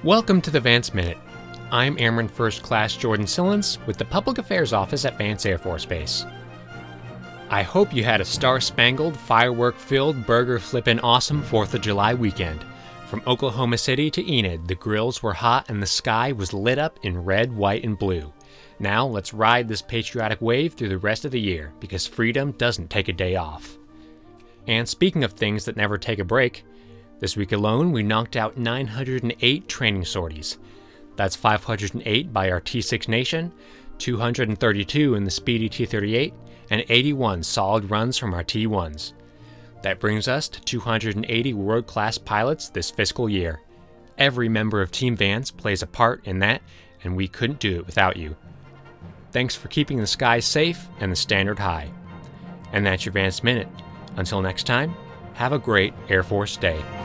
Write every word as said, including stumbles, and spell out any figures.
Welcome to the Vance Minute. I'm Airman First Class Jordan Sillens with the Public Affairs Office at Vance Air Force Base. I hope you had a star-spangled, firework-filled, burger-flippin' awesome fourth of July weekend. From Oklahoma City to Enid, the grills were hot and the sky was lit up in red, white, and blue. Now let's ride this patriotic wave through the rest of the year, because freedom doesn't take a day off. And speaking of things that never take a break, this week alone we knocked out nine hundred eight training sorties. That's five hundred eight by our T six Nation, two hundred thirty-two in the speedy T thirty-eight, and eighty-one solid runs from our T ones. That brings us to two hundred eighty world-class pilots this fiscal year. Every member of Team Vance plays a part in that, and we couldn't do it without you. Thanks for keeping the skies safe and the standard high. And that's your Vance Minute. Until next time, have a great Air Force Day.